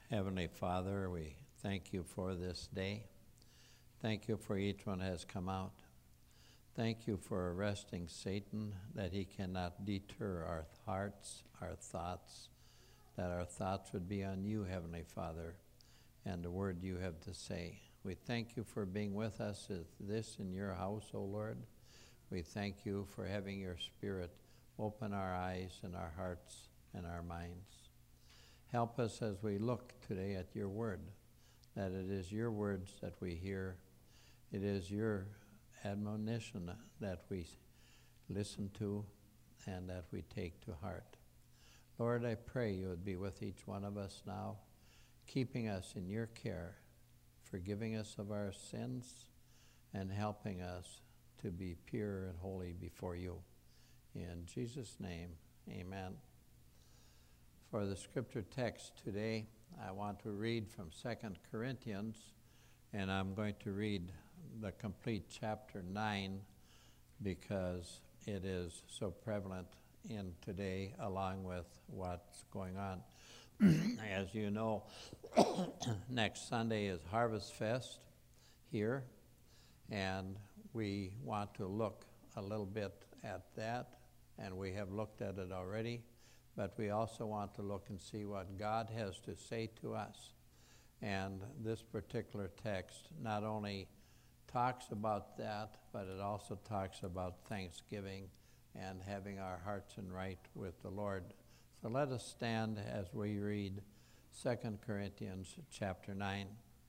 Heavenly Father, we thank you for this day. Thank you for each one has come out. Thank you for arresting Satan, that he cannot deter our hearts, our thoughts, that our thoughts would be on you, Heavenly Father, and the word you have to say. We thank you for being with us at this in your house, O Lord. We thank you for having your Spirit open our eyes and our hearts and our minds. Help us as we look today at your word, that it is your words that we hear. It is your admonition that we listen to and that we take to heart. Lord, I pray you would be with each one of us now, keeping us in your care, forgiving us of our sins, and helping us to be pure and holy before you. In Jesus' name, amen. For the scripture text today, I want to read from 2 Corinthians, and I'm going to read the complete chapter 9 because it is so prevalent in today along with what's going on. As you know, next Sunday is Harvest Fest here, and we want to look a little bit at that, and we have looked at it already. But we also want to look and see what God has to say to us. And this particular text not only talks about that, but it also talks about thanksgiving and having our hearts in right with the Lord. So let us stand as we read 2 Corinthians chapter 9.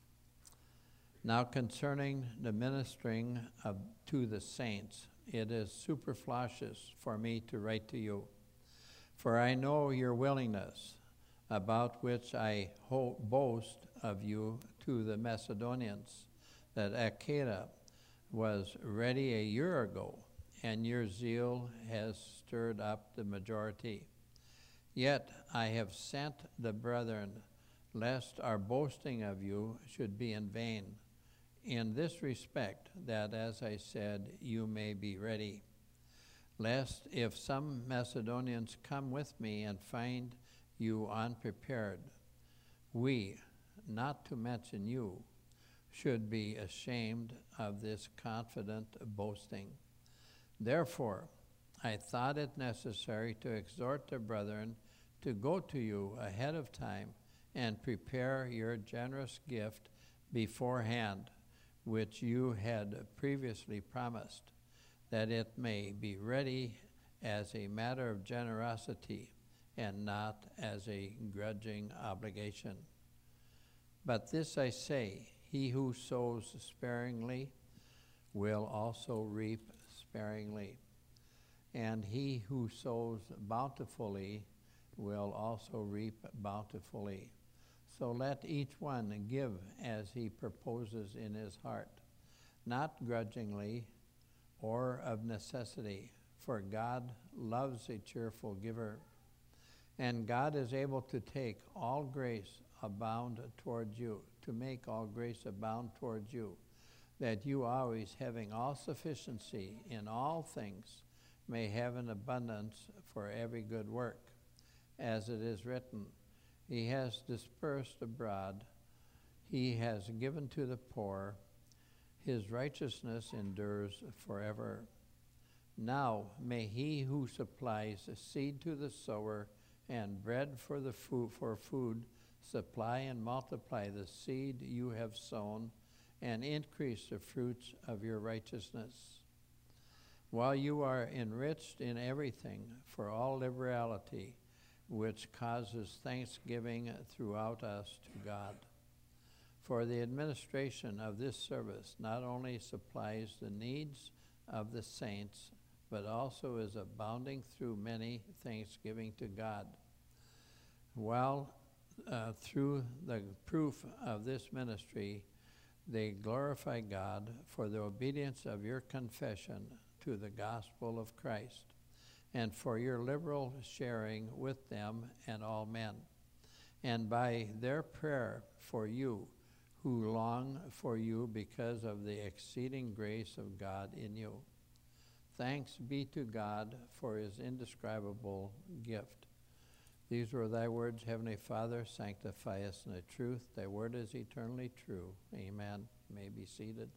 Now concerning the ministering to the saints, it is superfluous for me to write to you. For I know your willingness, about which I boast of you to the Macedonians, that Achaia was ready a year ago, and your zeal has stirred up the majority. Yet I have sent the brethren, lest our boasting of you should be in vain, in this respect, that, as I said, you may be ready. Lest if some Macedonians come with me and find you unprepared, we, not to mention you, should be ashamed of this confident boasting. Therefore, I thought it necessary to exhort the brethren to go to you ahead of time and prepare your generous gift beforehand, which you had previously promised, that it may be ready as a matter of generosity and not as a grudging obligation. But this I say, he who sows sparingly will also reap sparingly, and he who sows bountifully will also reap bountifully. So let each one give as he proposes in his heart, not grudgingly or of necessity, for God loves a cheerful giver. And God is able to take all grace abound towards you, to make all grace abound towards you, that you always, having all sufficiency in all things, may have an abundance for every good work. As it is written, he has dispersed abroad, he has given to the poor, his righteousness endures forever. Now may he who supplies seed to the sower and bread for food supply and multiply the seed you have sown and increase the fruits of your righteousness, while you are enriched in everything for all liberality, which causes thanksgiving throughout us to God. For the administration of this service not only supplies the needs of the saints, but also is abounding through many thanksgiving to God. While through the proof of this ministry, they glorify God for the obedience of your confession to the gospel of Christ, and for your liberal sharing with them and all men, and by their prayer for you, who long for you because of the exceeding grace of God in you. Thanks be to God for his indescribable gift. These were thy words, Heavenly Father, sanctify us in the truth. Thy word is eternally true. Amen. You may be seated.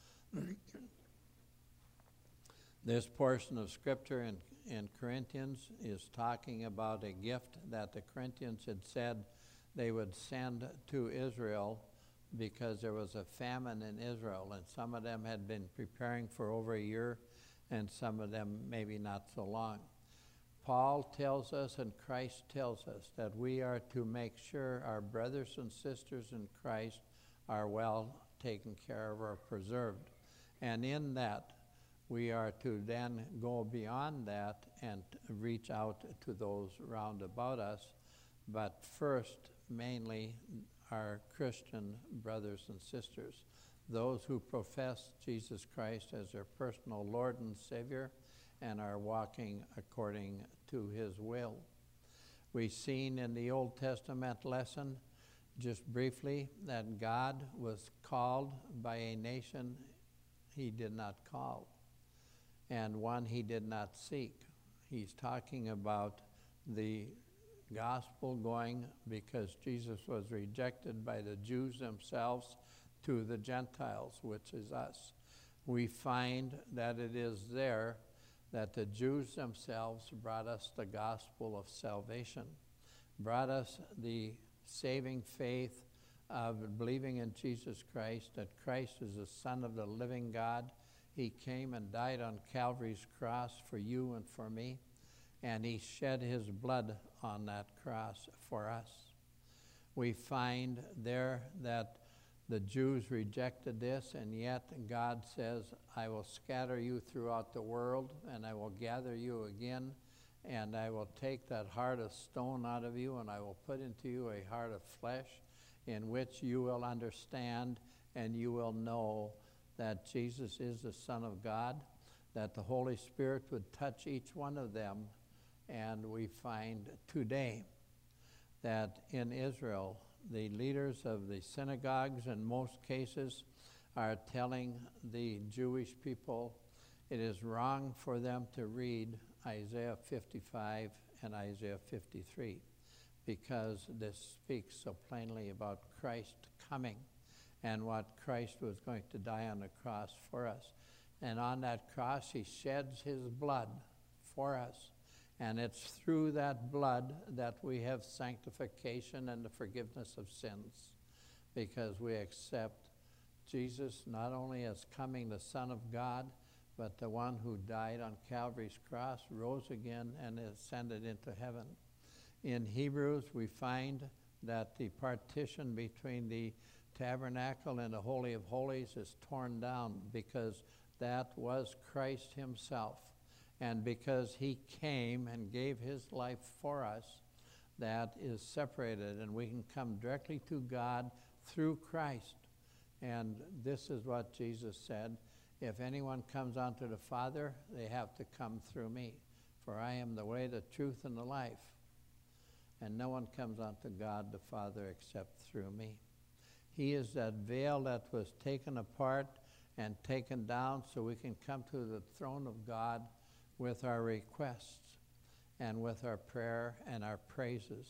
This portion of Scripture in Corinthians is talking about a gift that the Corinthians had said they would send to Israel because there was a famine in Israel, and some of them had been preparing for over a year, and some of them maybe not so long. Paul tells us and Christ tells us that we are to make sure our brothers and sisters in Christ are well taken care of or preserved. And in that, we are to then go beyond that and reach out to those round about us. But first, mainly, our Christian brothers and sisters, those who profess Jesus Christ as their personal Lord and Savior and are walking according to his will. We've seen in the Old Testament lesson, just briefly, that God was called by a nation he did not call, and one he did not seek. He's talking about the gospel going because Jesus was rejected by the Jews themselves to the Gentiles, which is us. We find that it is there that the Jews themselves brought us the gospel of salvation, brought us the saving faith of believing in Jesus Christ, that Christ is the Son of the living God. He came and died on Calvary's cross for you and for me, and he shed his blood on that cross for us. We find there that the Jews rejected this, and yet God says, I will scatter you throughout the world, and I will gather you again, and I will take that heart of stone out of you, and I will put into you a heart of flesh, in which you will understand and you will know that Jesus is the Son of God, that the Holy Spirit would touch each one of them. And we find today that in Israel, the leaders of the synagogues in most cases are telling the Jewish people it is wrong for them to read Isaiah 55 and Isaiah 53 because this speaks so plainly about Christ coming and what Christ was going to die on the cross for us. And on that cross, he sheds his blood for us. And it's through that blood that we have sanctification and the forgiveness of sins, because we accept Jesus not only as coming the Son of God, but the one who died on Calvary's cross, rose again, and ascended into heaven. In Hebrews, we find that the partition between the tabernacle and the Holy of Holies is torn down because that was Christ himself. And because he came and gave his life for us, that is separated, and we can come directly to God through Christ. And this is what Jesus said, if anyone comes unto the Father, they have to come through me. For I am the way, the truth, and the life. And no one comes unto God the Father except through me. He is that veil that was taken apart and taken down so we can come to the throne of God with our requests and with our prayer and our praises.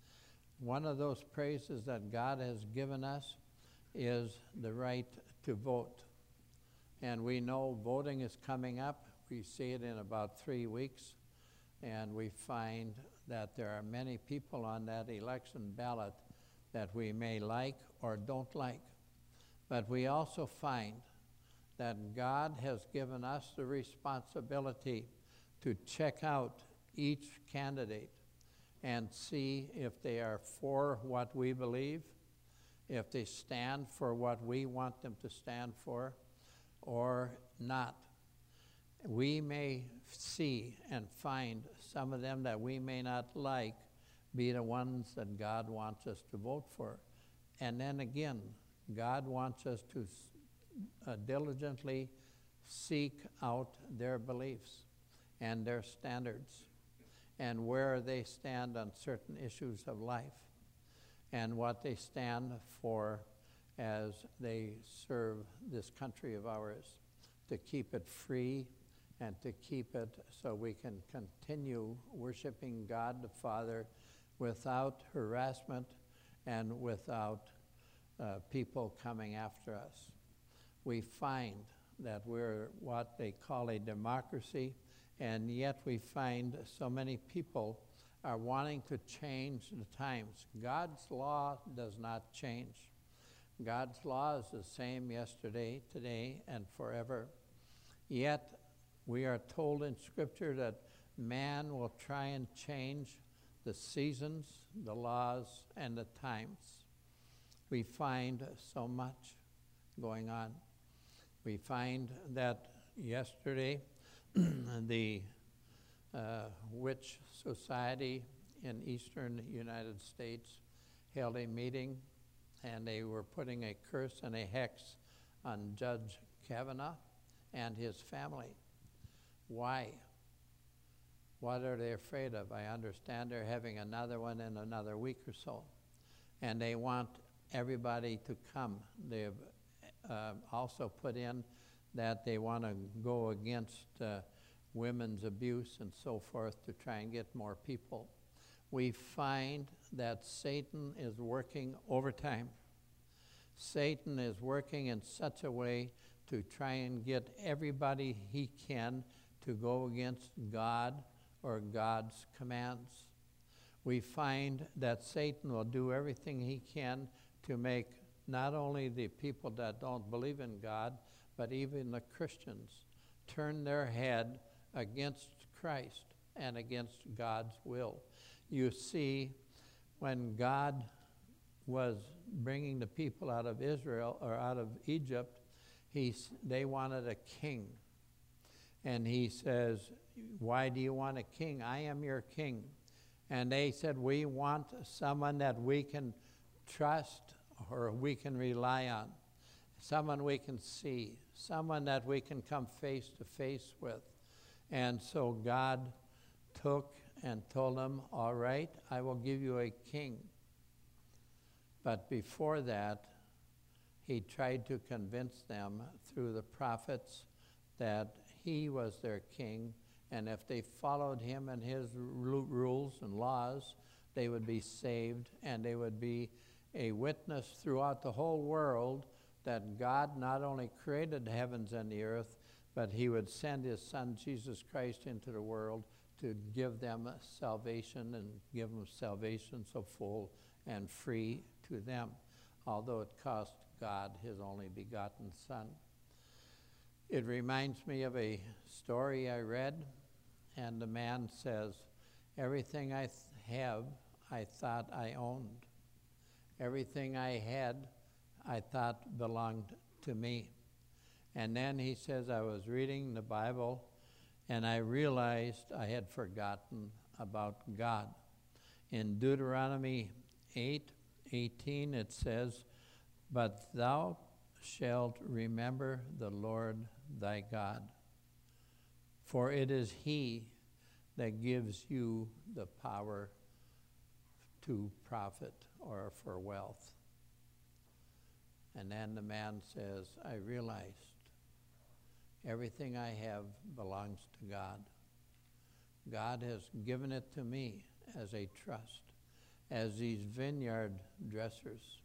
One of those praises that God has given us is the right to vote. And we know voting is coming up. We see it in about 3 weeks. And we find that there are many people on that election ballot that we may like or don't like. But we also find that God has given us the responsibility to check out each candidate and see if they are for what we believe, if they stand for what we want them to stand for, or not. We may see and find some of them that we may not like be the ones that God wants us to vote for. And then again, God wants us to diligently seek out their beliefs and their standards and where they stand on certain issues of life and what they stand for as they serve this country of ours, to keep it free and to keep it so we can continue worshiping God the Father without harassment and without people coming after us. We find that we're what they call a democracy, and yet we find so many people are wanting to change the times. God's law does not change. God's law is the same yesterday, today, and forever. Yet we are told in Scripture that man will try and change the seasons, the laws, and the times. We find so much going on. We find that yesterday the Witch Society in eastern United States held a meeting, and they were putting a curse and a hex on Judge Kavanaugh and his family. Why? What are they afraid of? I understand they're having another one in another week or so, and they want everybody to come. They've also put in that they want to go against women's abuse and so forth to try and get more people. We find that Satan is working overtime. Satan is working in such a way to try and get everybody he can to go against God or God's commands. We find that Satan will do everything he can to make not only the people that don't believe in God, but even the Christians turn their head against Christ and against God's will. You see, when God was bringing the people out of Israel or out of Egypt, they wanted a king. And he says, "Why do you want a king? I am your king." And they said, "We want someone that we can trust or we can rely on, someone we can see, someone that we can come face to face with." And so God took and told them, "All right, I will give you a king." But before that, he tried to convince them through the prophets that he was their king, and if they followed him and his rules and laws, they would be saved, and they would be a witness throughout the whole world that God not only created the heavens and the earth, but he would send his son Jesus Christ into the world to give them salvation and give them salvation so full and free to them, although it cost God his only begotten son. It reminds me of a story I read, and the man says, "Everything I have, I thought I owned. Everything I had, I thought belonged to me." And then he says, "I was reading the Bible, and I realized I had forgotten about God." In Deuteronomy 8:18, it says, "But thou shalt remember the Lord thy God, for it is he that gives you the power to profit or for wealth." And then the man says, "I realized everything I have belongs to God. God has given it to me as a trust, as these vineyard dressers.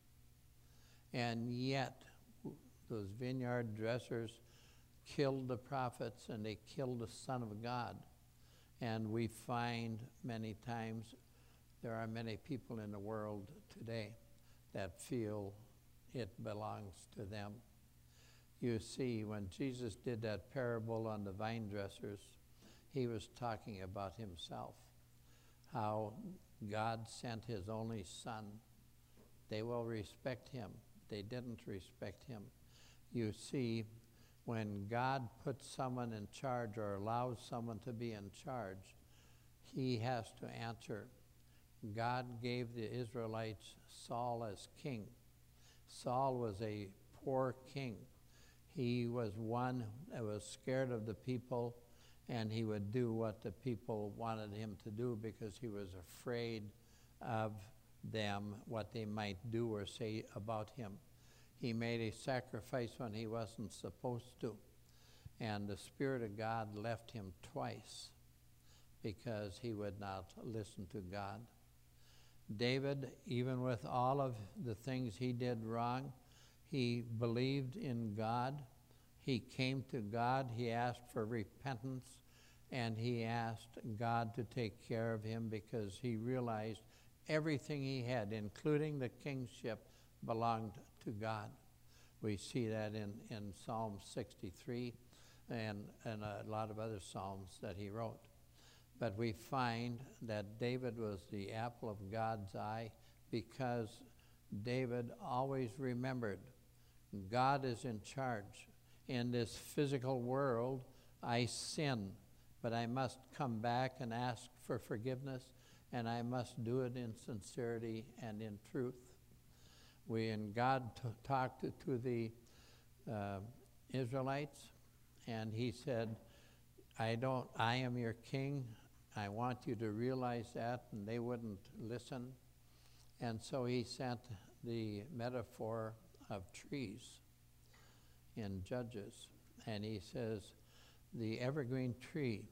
And yet, those vineyard dressers killed the prophets and they killed the Son of God. And we find many times there are many people in the world today that feel it belongs to them. You see, when Jesus did that parable on the vine dressers, he was talking about himself, how God sent his only son. They will respect him. They didn't respect him. You see, when God puts someone in charge or allows someone to be in charge, he has to answer. God gave the Israelites Saul as king. Saul was a poor king. He was one that was scared of the people, and he would do what the people wanted him to do because he was afraid of them, what they might do or say about him. He made a sacrifice when he wasn't supposed to, and the Spirit of God left him twice because he would not listen to God. David, even with all of the things he did wrong, he believed in God. He came to God. He asked for repentance, and he asked God to take care of him because he realized everything he had, including the kingship, belonged to God. We see that in Psalm 63 and a lot of other psalms that he wrote. But we find that David was the apple of God's eye because David always remembered God is in charge. In this physical world, I sin, but I must come back and ask for forgiveness, and I must do it in sincerity and in truth. God talked to the Israelites, and he said, I am your king. I want you to realize that, and they wouldn't listen. And so he sent the metaphor of trees in Judges. And he says, the evergreen tree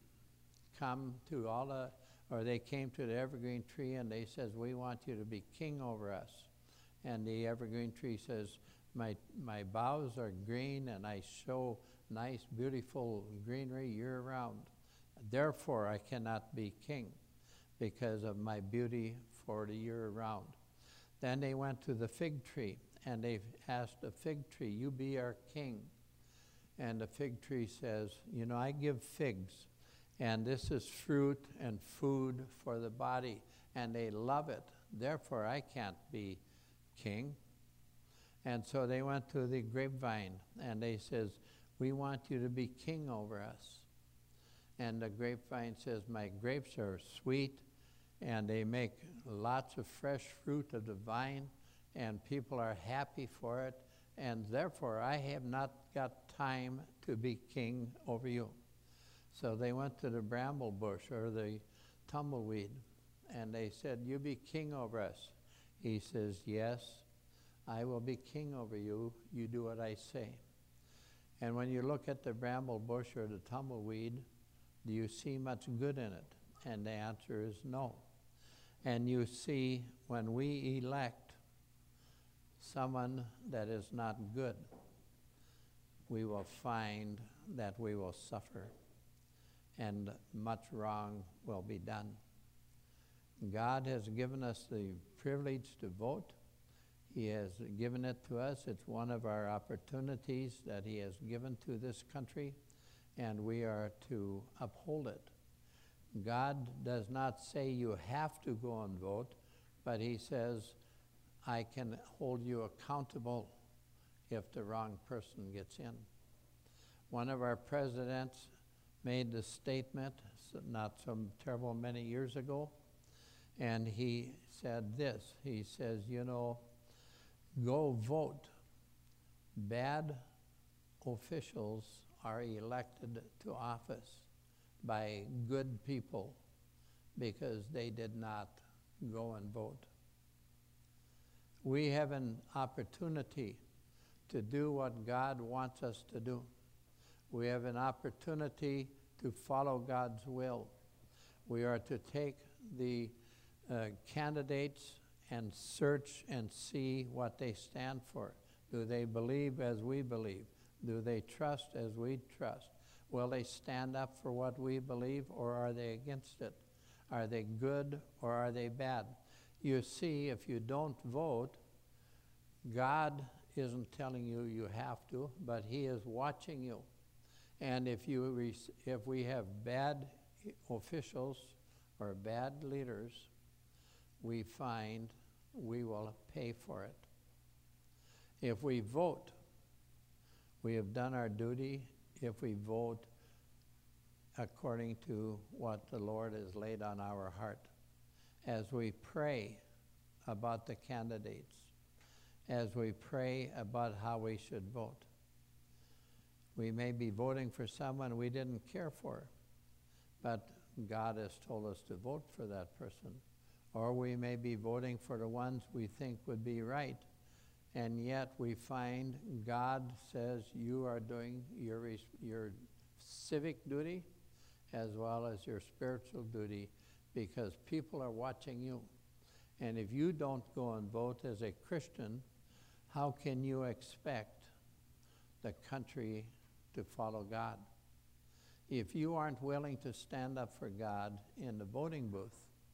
they came to the evergreen tree and they says, we want you to be king over us. And the evergreen tree says, my boughs are green and I show nice, beautiful greenery year round. Therefore, I cannot be king because of my beauty for the year round. Then they went to the fig tree and they asked the fig tree, you be our king. And the fig tree says, I give figs, and this is fruit and food for the body, and they love it. Therefore, I can't be king. And so they went to the grapevine, and they says, we want you to be king over us. And the grapevine says, my grapes are sweet, and they make lots of fresh fruit of the vine, and people are happy for it, and therefore I have not got time to be king over you. So they went to the bramble bush or the tumbleweed, and they said, you be king over us. He says, yes, I will be king over you. You do what I say. And when you look at the bramble bush or the tumbleweed, do you see much good in it? And the answer is no. And you see, when we elect someone that is not good, we will find that we will suffer and much wrong will be done. God has given us the privilege to vote. He has given it to us. It's one of our opportunities that he has given to this country, and we are to uphold it. God does not say you have to go and vote, but he says, I can hold you accountable if the wrong person gets in. One of our presidents made the statement not so terrible many years ago, and he said this. He says, go vote. Bad officials are elected to office by good people because they did not go and vote. We have an opportunity to do what God wants us to do. We have an opportunity to follow God's will. We are to take the candidates and search and see what they stand for. Do they believe as we believe? Do they trust as we trust? Will they stand up for what we believe, or are they against it? Are they good or are they bad? You see, if you don't vote, God isn't telling you you have to, but he is watching you. And if we have bad officials or bad leaders, we find we will pay for it. If we vote, we have done our duty. If we vote according to what the Lord has laid on our heart, as we pray about the candidates, as we pray about how we should vote. We may be voting for someone we didn't care for, but God has told us to vote for that person. Or we may be voting for the ones we think would be right, and yet we find God says you are doing your civic duty as well as your spiritual duty, because people are watching you. And if you don't go and vote as a Christian, how can you expect the country to follow God? If you aren't willing to stand up for God in the voting booth,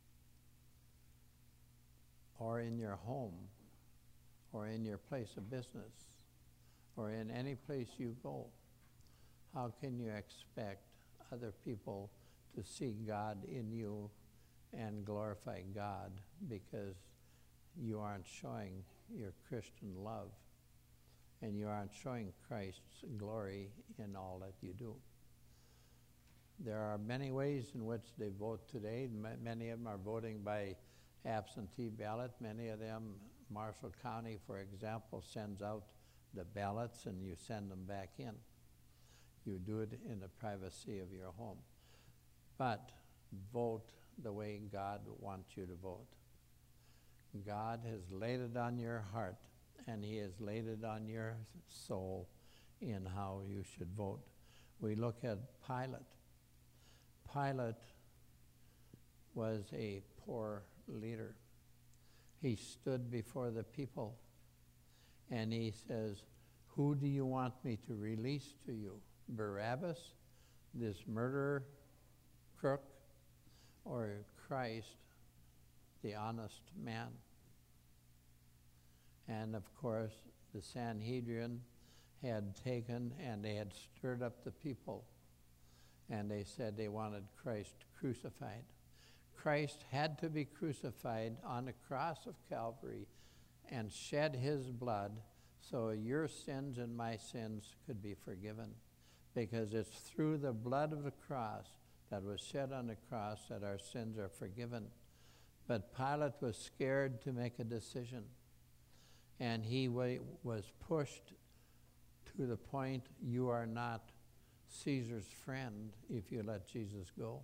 or in your home, or in your place of business, or in any place you go, how can you expect other people to see God in you and glorify God because you aren't showing your Christian love and you aren't showing Christ's glory in all that you do? There are many ways in which they vote today. Many of them are voting by absentee ballot. Many of them, Marshall County, for example, sends out the ballots and you send them back in. You do it in the privacy of your home. But vote the way God wants you to vote. God has laid it on your heart, and he has laid it on your soul in how you should vote. We look at Pilate. Pilate was a poor leader. He stood before the people, and he says, "Who do you want me to release to you? Barabbas, this murderer, crook, or Christ, the honest man?" And of course, the Sanhedrin had taken and they had stirred up the people, and they said they wanted Christ crucified. Christ had to be crucified on the cross of Calvary and shed his blood so your sins and my sins could be forgiven, because it's through the blood of the cross that was shed on the cross that our sins are forgiven. But Pilate was scared to make a decision, and he was pushed to the point, you are not Caesar's friend if you let Jesus go.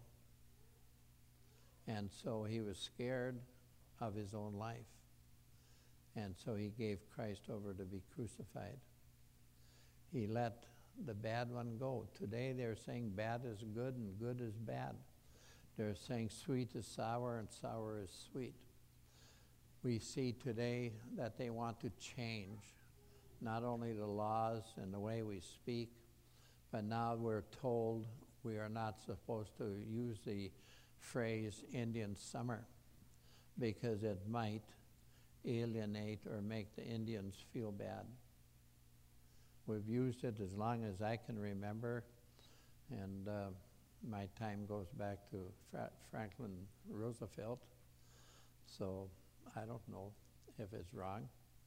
And so he was scared of his own life. And so he gave Christ over to be crucified. He let the bad one go. Today they're saying bad is good and good is bad. They're saying sweet is sour and sour is sweet. We see today that they want to change not only the laws and the way we speak, but now we're told we are not supposed to use the phrase Indian summer because it might alienate or make the Indians feel bad. We've used it as long as I can remember, and my time goes back to Franklin Roosevelt, so I don't know if it's wrong.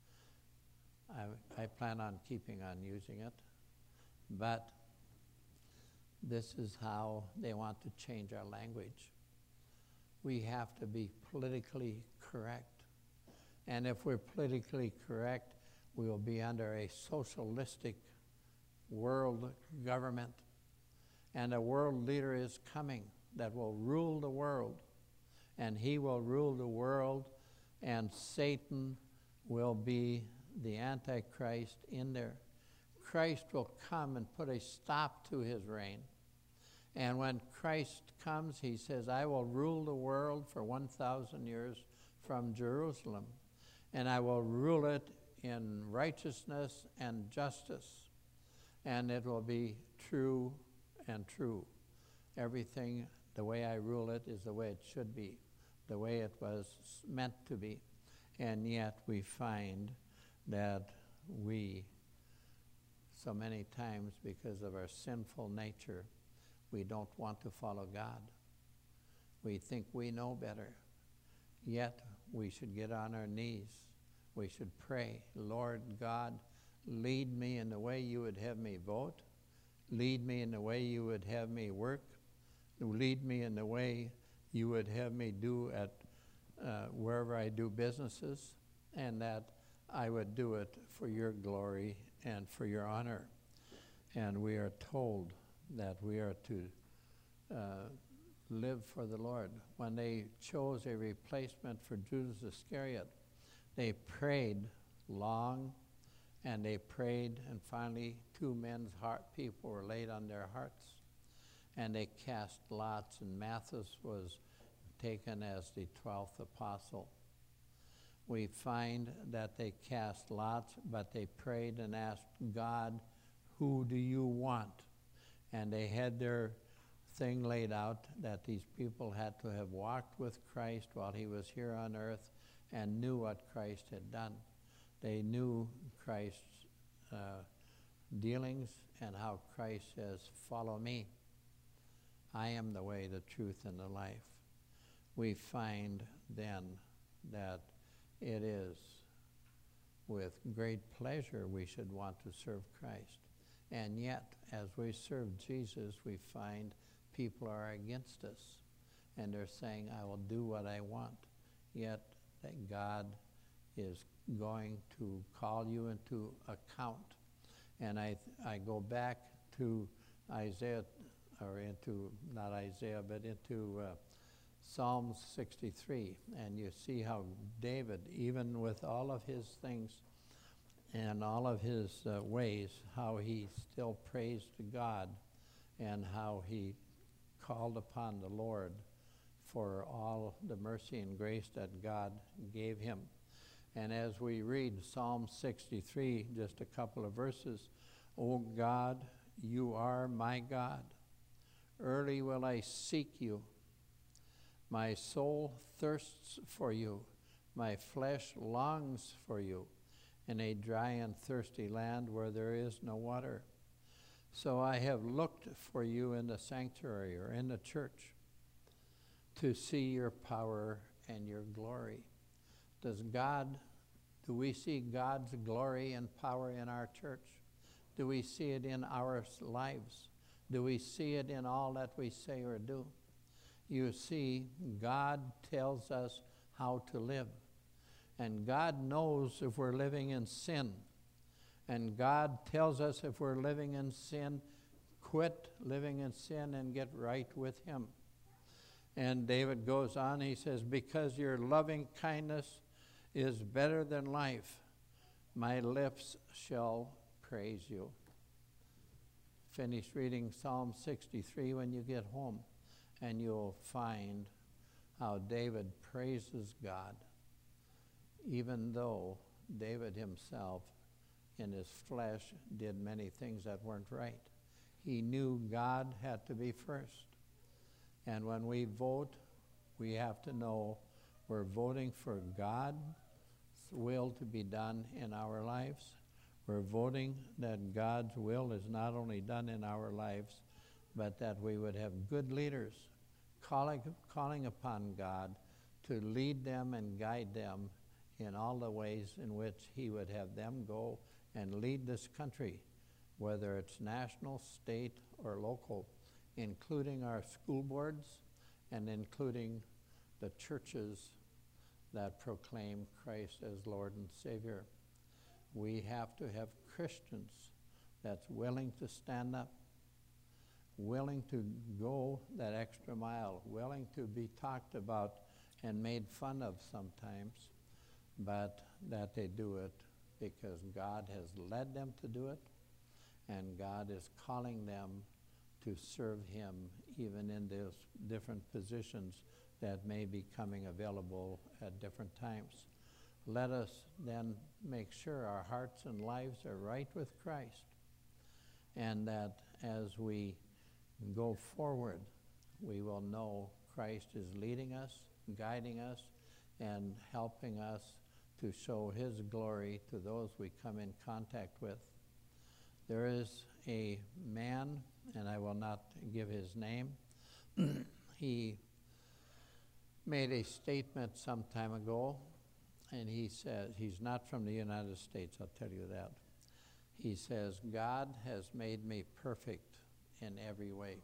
I plan on keeping on using it, but this is how they want to change our language. We have to be politically correct. And if we're politically correct, we will be under a socialistic world government. And a world leader is coming that will rule the world. And he will rule the world, and Satan will be the Antichrist in there. Christ will come and put a stop to his reign. And when Christ comes, he says, I will rule the world for 1,000 years from Jerusalem, and I will rule it in righteousness and justice, and it will be true and true. Everything, the way I rule it, is the way it should be, the way it was meant to be. And yet we find that we, so many times because of our sinful nature, we don't want to follow God. We think we know better. Yet we should get on our knees. We should pray, Lord God, lead me in the way you would have me vote. Lead me in the way you would have me work. Lead me in the way you would have me do at wherever I do businesses, and that I would do it for your glory and for your honor. And we are told that we are to live for the Lord. When they chose a replacement for Judas Iscariot, they prayed long, and they prayed, and finally 2 men's people were laid on their hearts, and they cast lots, and Matthias was taken as the 12th apostle. We find that they cast lots, but they prayed and asked God, who do you want? And they had their thing laid out that these people had to have walked with Christ while he was here on earth and knew what Christ had done. They knew Christ's dealings and how Christ says, follow me. I am the way, the truth, and the life. We find then that it is with great pleasure we should want to serve Christ. And yet, as we serve Jesus, we find people are against us. And they're saying, I will do what I want. Yet, that God is going to call you into account. And I go back to Isaiah, or into, not Isaiah, but into Psalms 63. And you see how David, even with all of his things and all of his ways, how he still prays to God and how he called upon the Lord for all the mercy and grace that God gave him. And as we read Psalm 63, just a couple of verses, O God, you are my God. Early will I seek you. My soul thirsts for you. My flesh longs for you in a dry and thirsty land where there is no water. So I have looked for you in the sanctuary or in the church to see your power and your glory. Do we see God's glory and power in our church? Do we see it in our lives? Do we see it in all that we say or do? You see, God tells us how to live. And God knows if we're living in sin. And God tells us if we're living in sin, quit living in sin and get right with him. And David goes on, he says, because your loving kindness is better than life, my lips shall praise you. Finish reading Psalm 63 when you get home, and you'll find how David praises God, even though David himself in his flesh did many things that weren't right. He knew God had to be first. And when we vote, we have to know we're voting for God's will to be done in our lives. We're voting that God's will is not only done in our lives, but that we would have good leaders calling upon God to lead them and guide them in all the ways in which he would have them go and lead this country, whether it's national, state, or local, including our school boards and including the churches that proclaim Christ as Lord and Savior. We have to have Christians that's willing to stand up, willing to go that extra mile, willing to be talked about and made fun of sometimes, but that they do it because God has led them to do it, and God is calling them to serve him even in those different positions that may be coming available at different times. Let us then make sure our hearts and lives are right with Christ, and that as we go forward, we will know Christ is leading us, guiding us, and helping us to show his glory to those we come in contact with. There is a man, and I will not give his name. He made a statement some time ago, and he says, he's not from the United States, I'll tell you that. He says, God has made me perfect in every way.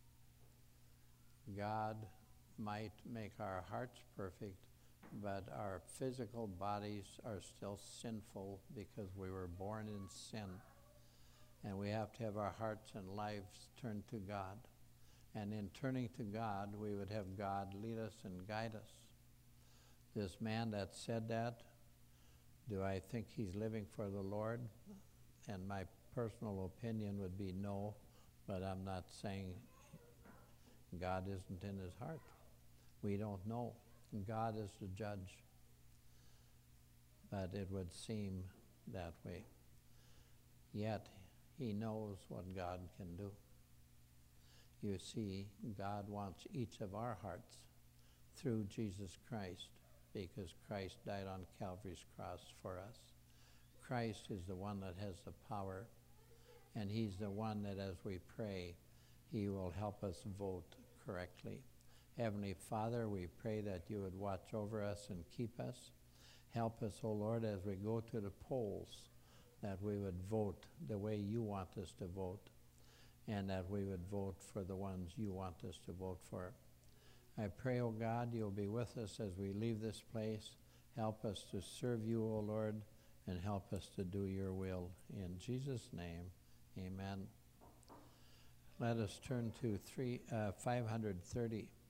God might make our hearts perfect, but our physical bodies are still sinful because we were born in sin. And we have to have our hearts and lives turned to God. And in turning to God, we would have God lead us and guide us. This man that said that, do I think he's living for the Lord? And my personal opinion would be no, but I'm not saying God isn't in his heart. We don't know. God is the judge. but it would seem that way. Yet, he knows what God can do. You see, God wants each of our hearts through Jesus Christ, because Christ died on Calvary's cross for us. Christ is the one that has the power, and he's the one that as we pray, he will help us vote correctly. Heavenly Father, we pray that you would watch over us and keep us. Help us, O Lord, as we go to the polls, that we would vote the way you want us to vote, and that we would vote for the ones you want us to vote for. I pray, O God, you'll be with us as we leave this place. Help us to serve you, O Lord, and help us to do your will. In Jesus' name, amen. Let us turn to 530.